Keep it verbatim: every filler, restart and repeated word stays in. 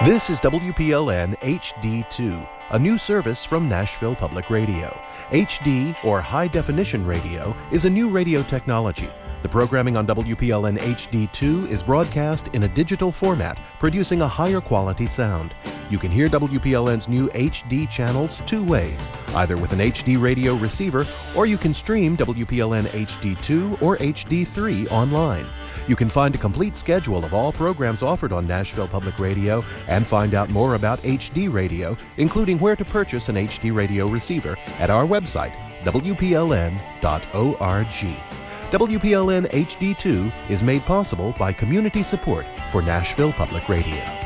This is W P L N H D two, a new service from Nashville Public Radio. H D, or High Definition Radio, is a new radio technology. The programming on W P L N H D two is broadcast in a digital format, producing a higher quality sound. You can hear W P L N's new H D channels two ways, either with an H D radio receiver, or you can stream W P L N H D two or H D three online. You can find a complete schedule of all programs offered on Nashville Public Radio and find out more about H D radio, including where to purchase an H D radio receiver, at our website, W P L N dot org. W P L N H D two is made possible by community support for Nashville Public Radio.